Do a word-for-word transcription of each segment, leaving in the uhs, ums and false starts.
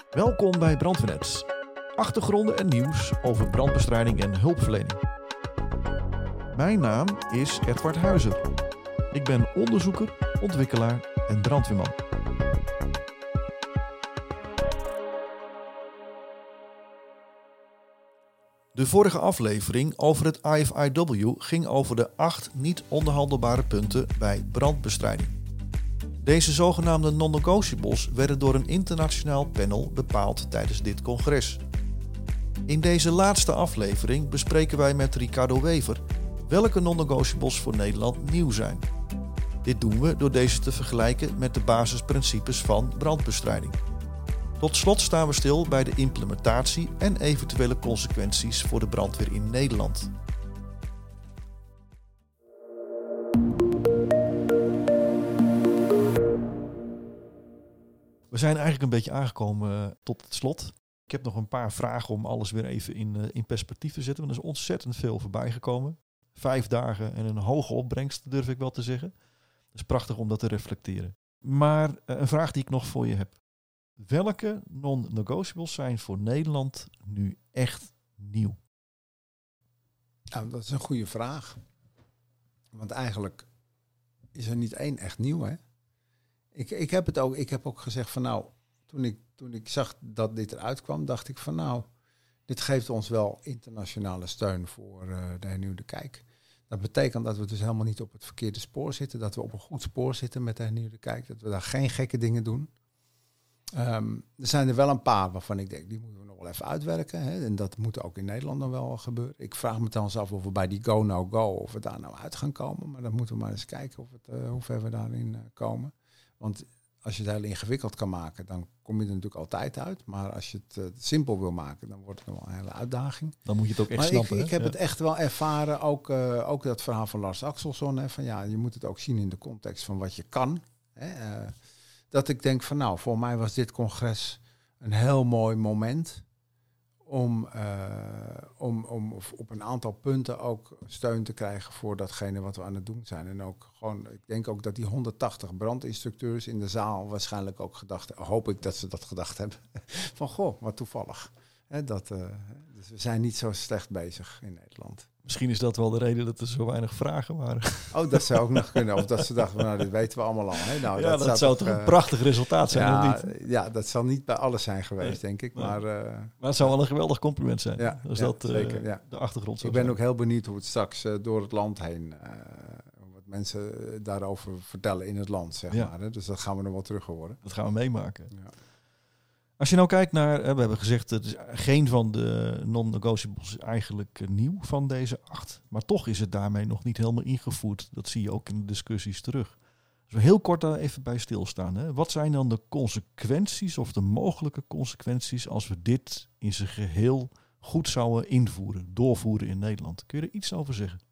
Welkom bij Brandweernet. Achtergronden en nieuws over brandbestrijding en hulpverlening. Mijn naam is Edward Huizer. Ik ben onderzoeker, ontwikkelaar en brandweerman. De vorige aflevering over het I F I W ging over de acht niet onderhandelbare punten bij brandbestrijding. Deze zogenaamde non-negotiables werden door een internationaal panel bepaald tijdens dit congres. In deze laatste aflevering bespreken wij met Ricardo Wever welke non-negotiables voor Nederland nieuw zijn. Dit doen we door deze te vergelijken met de basisprincipes van brandbestrijding. Tot slot staan we stil bij de implementatie en eventuele consequenties voor de brandweer in Nederland. We zijn eigenlijk een beetje aangekomen tot het slot. Ik heb nog een paar vragen om alles weer even in, uh, in perspectief te zetten. Want er is ontzettend veel voorbij gekomen. Vijf dagen en een hoge opbrengst, durf ik wel te zeggen. Het is prachtig om dat te reflecteren. Maar uh, een vraag die ik nog voor je heb. Welke non-negotiables zijn voor Nederland nu echt nieuw? Nou, dat is een goede vraag. Want eigenlijk is er niet één echt nieuw, hè? Ik, ik, heb het ook, ik heb ook gezegd van nou, toen ik, toen ik zag dat dit eruit kwam, dacht ik van nou, dit geeft ons wel internationale steun voor uh, de hernieuwde kijk. Dat betekent dat we dus helemaal niet op het verkeerde spoor zitten, dat we op een goed spoor zitten met de hernieuwde kijk, dat we daar geen gekke dingen doen. Um, er zijn er wel een paar waarvan ik denk, die moeten we nog wel even uitwerken. Hè? En dat moet ook in Nederland nog wel gebeuren. Ik vraag me dan af of we bij die go-no-go, of we daar nou uit gaan komen. Maar dan moeten we maar eens kijken of het, uh, hoe ver we daarin uh, komen. Want als je het heel ingewikkeld kan maken, dan kom je er natuurlijk altijd uit. Maar als je het uh, simpel wil maken, dan wordt het nog wel een hele uitdaging. Dan moet je het ook echt maar snappen. Ik, ik heb ja. het echt wel ervaren, ook, uh, ook dat verhaal van Lars Axelsson. Hè, van ja, je moet het ook zien in de context van wat je kan. Hè, uh, dat ik denk van nou, voor mij was dit congres een heel mooi moment om, uh, om, om op een aantal punten ook steun te krijgen voor datgene wat we aan het doen zijn. En ook gewoon, ik denk ook dat die honderdtachtig brandinstructeurs in de zaal waarschijnlijk ook gedacht, hoop ik dat ze dat gedacht hebben, van goh, wat toevallig. He, dat, uh, dus we zijn niet zo slecht bezig in Nederland. Misschien is dat wel de reden dat er zo weinig vragen waren. Oh, dat zou ook nog kunnen. Of dat ze dachten, nou, dit weten we allemaal al. Hè? Nou, ja, dat, dat zou toch uh, een prachtig resultaat zijn, ja, of niet? Ja, dat zal niet bij alles zijn geweest, nee, denk ik. nee. Maar, uh, maar het zou wel een geweldig compliment zijn. Ja, als ja, dat uh, zeker, ja. de achtergrond zou Ik ben zijn. ook heel benieuwd hoe het straks uh, door het land heen, uh, wat mensen daarover vertellen in het land, zeg ja. maar. Hè? Dus dat gaan we nog wel terug horen. Dat gaan we meemaken. Ja. Als je nou kijkt naar, we hebben gezegd, het is geen van de non-negotiables eigenlijk nieuw van deze acht. Maar toch is het daarmee nog niet helemaal ingevoerd. Dat zie je ook in de discussies terug. Dus we heel kort daar even bij stilstaan. Hè. Wat zijn dan de consequenties of de mogelijke consequenties als we dit in zijn geheel goed zouden invoeren, doorvoeren in Nederland? Kun je er iets over zeggen?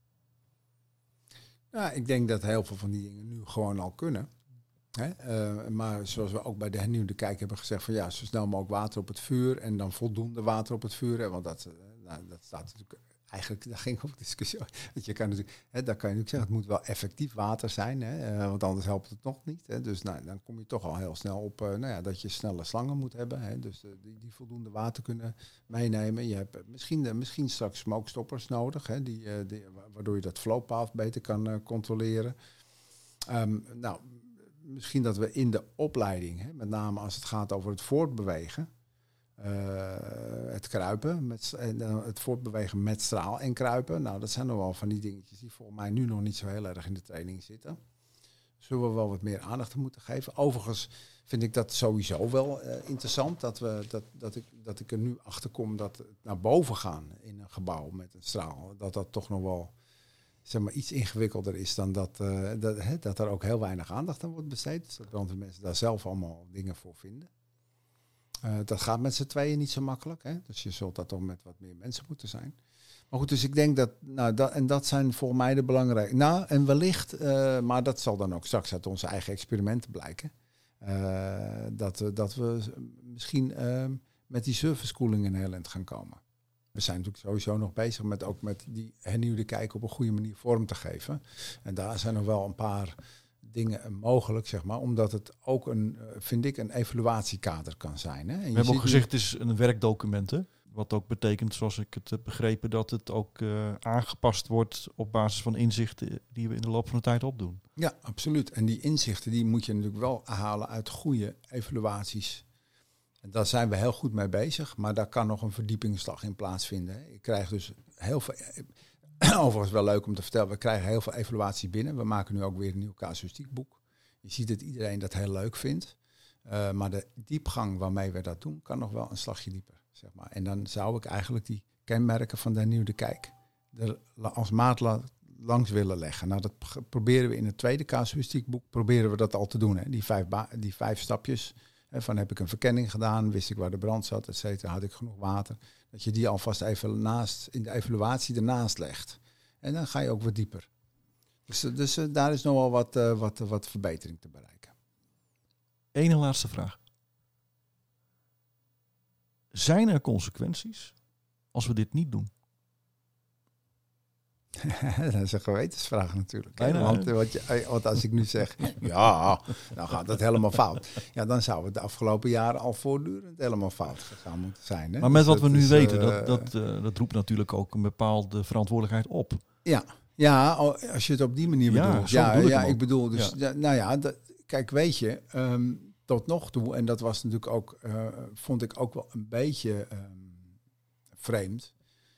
Ja, ik denk dat heel veel van die dingen nu gewoon al kunnen. He, uh, maar zoals we ook bij de hernieuwde kijk hebben gezegd van ja, zo snel mogelijk water op het vuur en dan voldoende water op het vuur. Hè, want dat, uh, nou, dat staat natuurlijk eigenlijk, daar ging ook discussie over. Je kan natuurlijk, hè, daar kan je natuurlijk zeggen, het moet wel effectief water zijn, hè, uh, want anders helpt het nog niet. Hè, dus nou, dan kom je toch al heel snel op uh, nou ja, dat je snelle slangen moet hebben. Hè, dus uh, die, die voldoende water kunnen meenemen. Je hebt misschien, uh, misschien straks smokestoppers nodig, hè, die, uh, die, waardoor je dat flowpath beter kan uh, controleren. Um, nou, Misschien dat we in de opleiding, hè, met name als het gaat over het voortbewegen, uh, het kruipen, met, uh, het voortbewegen met straal en kruipen. Nou, dat zijn nog wel van die dingetjes die volgens mij nu nog niet zo heel erg in de training zitten. Zullen we wel wat meer aandacht aan moeten geven. Overigens vind ik dat sowieso wel uh, interessant, dat, we, dat, dat, ik, dat ik er nu achter kom dat het naar boven gaan in een gebouw met een straal, dat dat toch nog wel, zeg maar, iets ingewikkelder is dan dat, uh, dat, hè, dat er ook heel weinig aandacht aan wordt besteed. Dus dat brandweermensen daar zelf allemaal dingen voor vinden. Uh, dat gaat met z'n tweeën niet zo makkelijk. Hè? Dus je zult dat toch met wat meer mensen moeten zijn. Maar goed, dus ik denk dat, nou, dat en dat zijn volgens mij de belangrijke. Nou, en wellicht, uh, maar dat zal dan ook straks uit onze eigen experimenten blijken. Uh, dat, uh, dat we misschien uh, met die serviceschooling in heel eind gaan komen. We zijn natuurlijk sowieso nog bezig met ook met die hernieuwde kijk op een goede manier vorm te geven. En daar zijn nog wel een paar dingen mogelijk, zeg maar. Omdat het ook een, uh, vind ik, een evaluatiekader kan zijn. Hè? En We je hebben ook gezegd, nu... het is een werkdocument, hè? Wat ook betekent, zoals ik het heb begrepen, dat het ook uh, aangepast wordt op basis van inzichten die we in de loop van de tijd opdoen. Ja, absoluut. En die inzichten die moet je natuurlijk wel halen uit goede evaluaties. En daar zijn we heel goed mee bezig, maar daar kan nog een verdiepingsslag in plaatsvinden. Hè. Ik krijg dus heel veel, overigens wel leuk om te vertellen, we krijgen heel veel evaluaties binnen. We maken nu ook weer een nieuw casuïstiekboek. Je ziet dat iedereen dat heel leuk vindt. Uh, maar de diepgang waarmee we dat doen, kan nog wel een slagje dieper. Zeg maar. En dan zou ik eigenlijk die kenmerken van de hernieuwde kijk er als maat langs willen leggen. Nou, dat proberen we in het tweede casuïstiekboek, proberen we dat al te doen. Hè. Die, vijf ba- die vijf stapjes, hè, van heb ik een verkenning gedaan, wist ik waar de brand zat, et cetera, had ik genoeg water. Dat je die alvast even naast, in de evaluatie ernaast legt. En dan ga je ook wat dieper. Dus, dus uh, daar is nog wel wat, uh, wat, uh, wat verbetering te bereiken. Eén laatste vraag. Zijn er consequenties als we dit niet doen? Dat is een gewetensvraag natuurlijk. Bijna, want, want, je, want als ik nu zeg, ja, dan gaat het helemaal fout. Ja, dan zou het de afgelopen jaren al voortdurend helemaal fout gegaan moeten zijn. Hè? Maar met dus wat we nu is, weten, uh, dat, dat, uh, dat roept natuurlijk ook een bepaalde verantwoordelijkheid op. Ja, ja, als je het op die manier ja, bedoelt. Zo ja, bedoel ik ja, ik ik bedoel dus, ja. ja, nou ja, dat, kijk, weet je, um, tot nog toe, en dat was natuurlijk ook, uh, vond ik ook wel een beetje um, vreemd.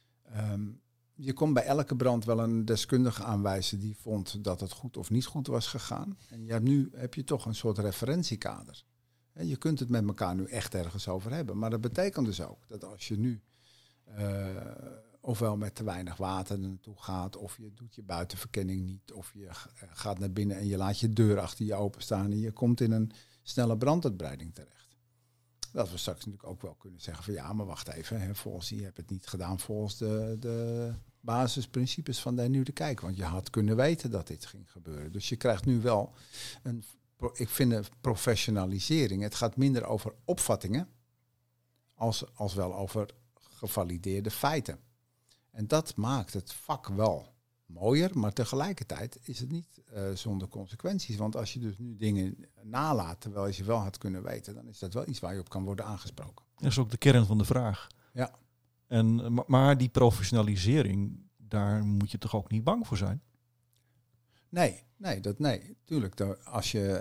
Um, je kon bij elke brand wel een deskundige aanwijzen die vond dat het goed of niet goed was gegaan. En je hebt nu heb je toch een soort referentiekader. En je kunt het met elkaar nu echt ergens over hebben. Maar dat betekent dus ook dat als je nu uh, ofwel met te weinig water er naartoe gaat, of je doet je buitenverkenning niet, of je gaat naar binnen en je laat je deur achter je openstaan en je komt in een snelle branduitbreiding terecht. Dat we straks natuurlijk ook wel kunnen zeggen van ja, maar wacht even, hè, volgens je hebt het niet gedaan volgens de, de basisprincipes van de hernieuwde kijk. Want je had kunnen weten dat dit ging gebeuren. Dus je krijgt nu wel een, ik vind een professionalisering. Het gaat minder over opvattingen als, als wel over gevalideerde feiten. En dat maakt het vak wel mooier, maar tegelijkertijd is het niet uh, zonder consequenties. Want als je dus nu dingen nalaat terwijl je ze wel had kunnen weten, dan is dat wel iets waar je op kan worden aangesproken. Dat is ook de kern van de vraag. Ja. En, maar die professionalisering, daar moet je toch ook niet bang voor zijn? Nee, nee, dat nee. Tuurlijk, als je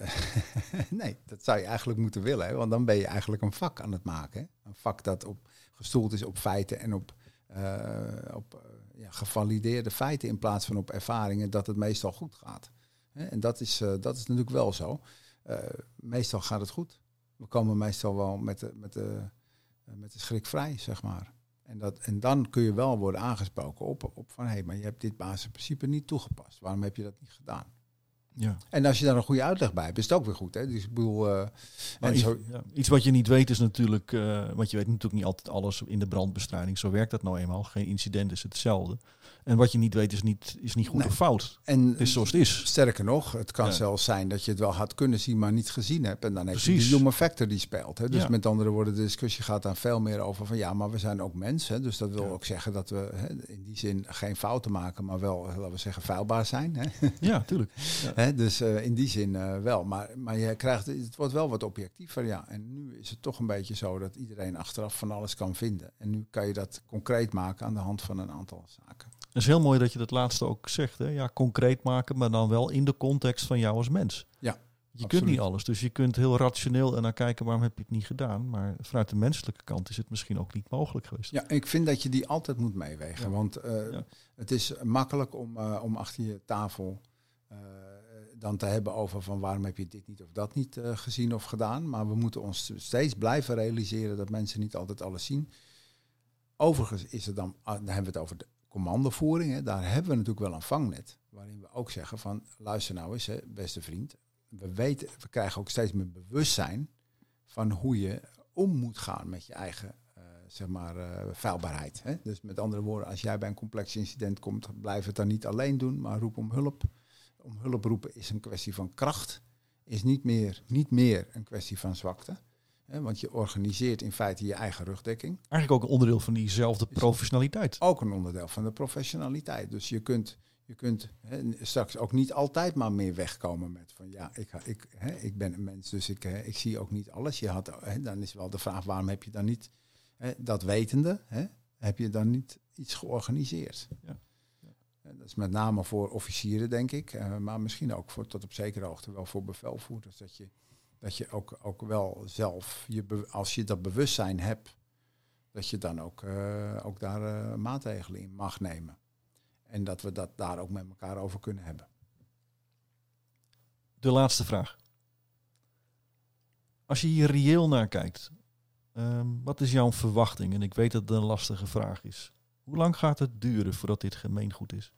nee, dat zou je eigenlijk moeten willen, hè, want dan ben je eigenlijk een vak aan het maken. Hè? Een vak dat op gestoeld is op feiten en op, uh, op uh, ja, gevalideerde feiten in plaats van op ervaringen dat het meestal goed gaat. Hè? En dat is, uh, dat is natuurlijk wel zo. Uh, meestal gaat het goed. We komen meestal wel met de, met de, uh, met de schrik vrij, zeg maar. En, dat, en dan kun je wel worden aangesproken op, op van hé, hey, maar je hebt dit basisprincipe niet toegepast. Waarom heb je dat niet gedaan? Ja. En als je daar een goede uitleg bij hebt, is het ook weer goed. Hè? Dus ik bedoel, uh, en iets, zo... ja, iets wat je niet weet is natuurlijk, uh, want je weet natuurlijk niet altijd alles in de brandbestrijding. Zo werkt dat nou eenmaal. Geen incident is hetzelfde. En wat je niet weet is niet, is niet goed nee. of fout. En het is zoals het is. Sterker nog, het kan ja. zelfs zijn dat je het wel had kunnen zien, maar niet gezien hebt. En dan heb Precies. je de human factor die speelt. Hè? Dus ja. met andere woorden, de discussie gaat dan veel meer over van ja, maar we zijn ook mensen. Hè? Dus dat wil ja. ook zeggen dat we hè, in die zin geen fouten maken, maar wel, laten we zeggen, feilbaar zijn. Hè? Ja, tuurlijk. Ja. Hè? Dus uh, in die zin uh, wel. Maar, maar je krijgt, het wordt wel wat objectiever. Ja. En nu is het toch een beetje zo dat iedereen achteraf van alles kan vinden. En nu kan je dat concreet maken aan de hand van een aantal zaken. Het is heel mooi dat je dat laatste ook zegt. Hè? Ja, concreet maken, maar dan wel in de context van jou als mens. Ja, je absoluut. kunt niet alles. Dus je kunt heel rationeel en dan kijken waarom heb je het niet gedaan. Maar vanuit de menselijke kant is het misschien ook niet mogelijk geweest. Ja, ik vind dat je die altijd moet meewegen. Ja. Want uh, ja. het is makkelijk om, uh, om achter je tafel uh, dan te hebben over van waarom heb je dit niet of dat niet uh, gezien of gedaan. Maar we moeten ons steeds blijven realiseren dat mensen niet altijd alles zien. Overigens is het dan, dan hebben we het over de commandovoering, hè, daar hebben we natuurlijk wel een vangnet. Waarin we ook zeggen van, luister nou eens, hè, beste vriend. We weten, we krijgen ook steeds meer bewustzijn van hoe je om moet gaan met je eigen uh, zeg maar, uh, veilbaarheid. Hè. Dus met andere woorden, als jij bij een complex incident komt, blijf het dan niet alleen doen, maar roep om hulp. Om hulp roepen is een kwestie van kracht, is niet meer, niet meer een kwestie van zwakte. He, want je organiseert in feite je eigen rugdekking. Eigenlijk ook een onderdeel van diezelfde professionaliteit. Ook een onderdeel van de professionaliteit. Dus je kunt, Je kunt hè, straks ook niet altijd maar meer wegkomen met van ja, ik, ik, hè, ik ben een mens, dus ik, hè, ik zie ook niet alles. Je had, hè, dan is wel de vraag, waarom heb je dan niet, hè, dat wetende, hè, heb je dan niet iets georganiseerd? Ja. Ja. En dat is met name voor officieren, denk ik, uh, maar misschien ook voor, tot op zekere hoogte wel voor bevelvoerders. Dat je, dat je ook, ook wel zelf, je be, als je dat bewustzijn hebt, dat je dan ook, uh, ook daar uh, maatregelen in mag nemen. En dat we dat daar ook met elkaar over kunnen hebben. De laatste vraag. Als je hier reëel naar kijkt, um, wat is jouw verwachting? En ik weet dat het een lastige vraag is. Hoe lang gaat het duren voordat dit gemeengoed is?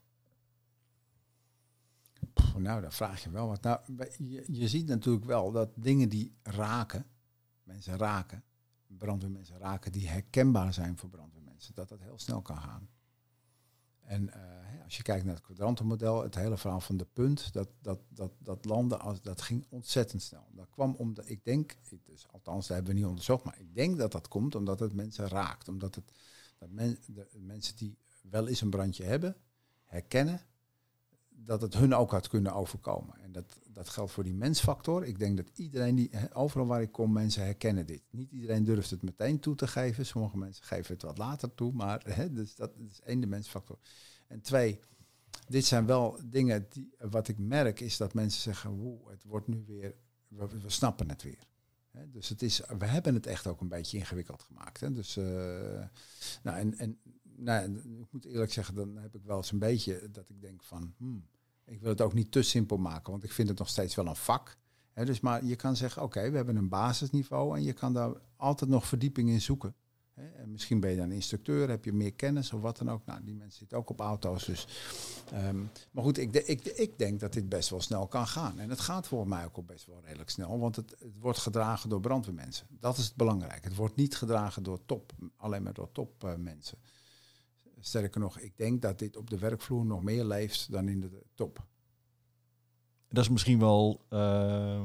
Pff, nou, dan vraag je wel wat. Nou, je, je ziet natuurlijk wel dat dingen die raken, mensen raken, brandweermensen raken, die herkenbaar zijn voor brandweermensen, dat dat heel snel kan gaan. En uh, als je kijkt naar het kwadrantenmodel, het hele verhaal van de punt, dat, dat, dat, dat landen, als, dat ging ontzettend snel. Dat kwam omdat, ik denk, dus, althans dat hebben we niet onderzocht, maar ik denk dat dat komt omdat het mensen raakt. Omdat het, dat men, de mensen die wel eens een brandje hebben, herkennen dat het hun ook had kunnen overkomen. En dat, dat geldt voor die mensfactor. Ik denk dat iedereen, die overal waar ik kom, mensen herkennen dit. Niet iedereen durft het meteen toe te geven. Sommige mensen geven het wat later toe. Maar hè, dus dat is één, de mensfactor. En twee, dit zijn wel dingen die, wat ik merk, is dat mensen zeggen, woe, het wordt nu weer, we, we snappen het weer. Hè, dus het is, we hebben het echt ook een beetje ingewikkeld gemaakt. Hè. Dus, uh, nou, en, en nou, ik moet eerlijk zeggen, dan heb ik wel eens een beetje dat ik denk van, hmm, ik wil het ook niet te simpel maken, want ik vind het nog steeds wel een vak. He, dus maar je kan zeggen, oké, okay, we hebben een basisniveau en je kan daar altijd nog verdieping in zoeken. He, en misschien ben je dan instructeur, heb je meer kennis of wat dan ook. Nou, die mensen zitten ook op auto's. Dus, um, maar goed, ik, de, ik, de, ik denk dat dit best wel snel kan gaan. En het gaat volgens mij ook al best wel redelijk snel, want het, het wordt gedragen door brandweermensen. Dat is het belangrijk. Het wordt niet gedragen door top, alleen maar door topmensen. Uh, Sterker nog, ik denk dat dit op de werkvloer nog meer leeft dan in de top. Dat is misschien wel uh,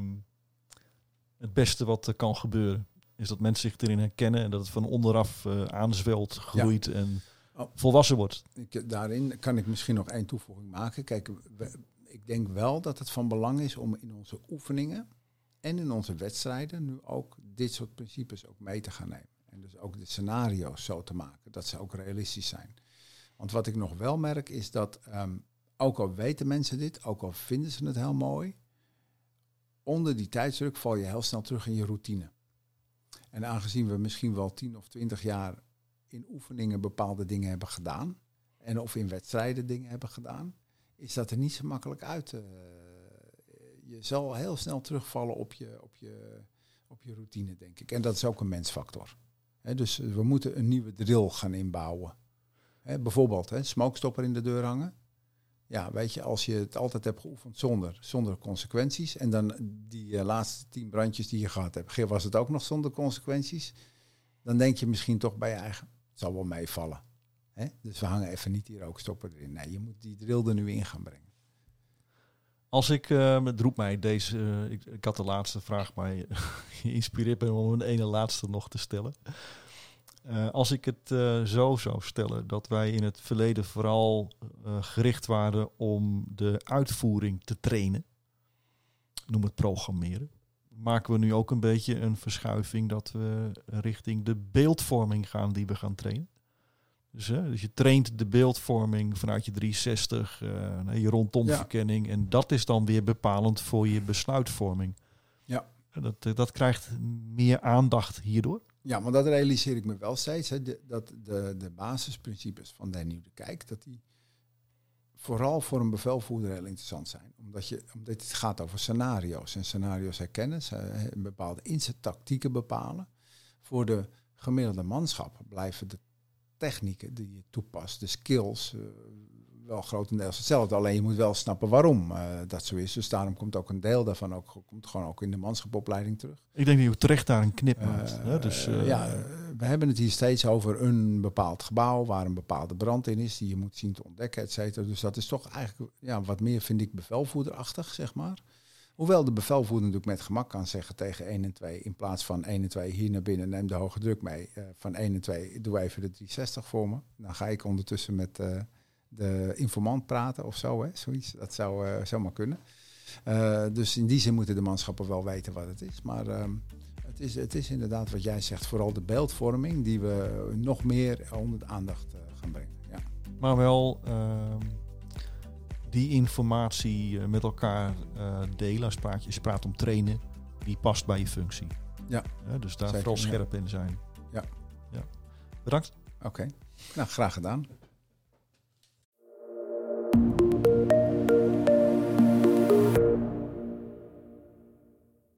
het beste wat er kan gebeuren. Is dat mensen zich erin herkennen en dat het van onderaf uh, aanzwelt, groeit ja. en oh. volwassen wordt. Ik, daarin kan ik misschien nog één toevoeging maken. Kijk, we, ik denk wel dat het van belang is om in onze oefeningen en in onze wedstrijden nu ook dit soort principes ook mee te gaan nemen. En dus ook de scenario's zo te maken, dat ze ook realistisch zijn. Want wat ik nog wel merk is dat, um, ook al weten mensen dit, ook al vinden ze het heel mooi, onder die tijdsdruk val je heel snel terug in je routine. En aangezien we misschien wel tien of twintig jaar in oefeningen bepaalde dingen hebben gedaan, en of in wedstrijden dingen hebben gedaan, is dat er niet zo makkelijk uit. Uh, je zal heel snel terugvallen op je, op je, op je routine, denk ik. En dat is ook een mensfactor. He, dus we moeten een nieuwe drill gaan inbouwen. He, bijvoorbeeld, he, smokestopper in de deur hangen. Ja, weet je, als je het altijd hebt geoefend zonder, zonder consequenties. En dan die uh, laatste tien brandjes die je gehad hebt, was het ook nog zonder consequenties. Dan denk je misschien toch bij je eigen, het zal wel meevallen. He, dus we hangen even niet die rookstopper erin. Nee, je moet die drill er nu in gaan brengen. Als ik, uh, het roept mij deze, uh, ik, ik had de laatste vraag, maar je, je inspireert me om een ene laatste nog te stellen. Uh, als ik het uh, zo zou stellen, dat wij in het verleden vooral uh, gericht waren om de uitvoering te trainen, noem het programmeren, maken we nu ook een beetje een verschuiving dat we richting de beeldvorming gaan die we gaan trainen. Dus, hè, dus je traint de beeldvorming vanuit je driehonderdzestig, uh, je rondomverkenning. Ja. En dat is dan weer bepalend voor je besluitvorming. Ja. Dat, dat krijgt meer aandacht hierdoor. Ja, maar dat realiseer ik me wel steeds. Hè, de, dat de, de basisprincipes van de hernieuwde kijk, dat die vooral voor een bevelvoerder heel interessant zijn. Omdat, je, omdat het gaat over scenario's. En scenario's herkennen, bepaalde inzettactieken bepalen. Voor de gemiddelde manschap blijven de technieken die je toepast, de skills, uh, wel grotendeels hetzelfde. Alleen je moet wel snappen waarom uh, dat zo is. Dus daarom komt ook een deel daarvan ook, komt gewoon ook in de manschapopleiding terug. Ik denk dat je terecht daar een knip maakt. Uh, hè? Dus, uh, ja, uh, we hebben het hier steeds over een bepaald gebouw waar een bepaalde brand in is die je moet zien te ontdekken, et cetera. Dus dat is toch eigenlijk ja, wat meer, vind ik, bevelvoerderachtig, zeg maar. Hoewel de bevelvoerder natuurlijk met gemak kan zeggen tegen één en twee... in plaats van één en twee hier naar binnen, neem de hoge druk mee. Uh, van één en twee, doe even de driehonderdzestig voor me. Dan ga ik ondertussen met uh, de informant praten of zo, hè, zoiets. Dat zou uh, zomaar kunnen. Uh, dus in die zin moeten de manschappen wel weten wat het is. Maar um, het, is, het is inderdaad wat jij zegt, vooral de beeldvorming die we nog meer onder de aandacht uh, gaan brengen. Ja. Maar wel uh, die informatie uh, met elkaar uh, delen. Als praat, je praat om trainen, die past bij je functie. Ja. Ja, dus daar Zeker, vooral scherp ja. in zijn. Ja. ja. Bedankt. Oké, okay. Nou graag gedaan.